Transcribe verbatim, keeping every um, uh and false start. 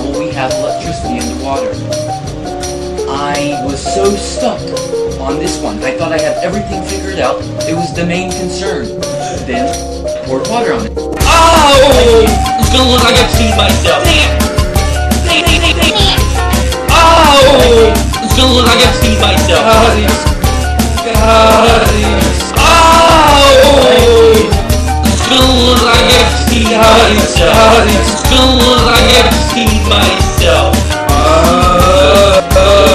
will we have electricity underwater? I was so stuck on this one. I thought I had everything figured out. It was the main concern. Then, poured water on it. Oh! It's gonna look like I've seen myself. Oh! It's gonna look like I've seen myself. Oh! It's gonna look like I've seen myself. It's gonna look like I've seen myself.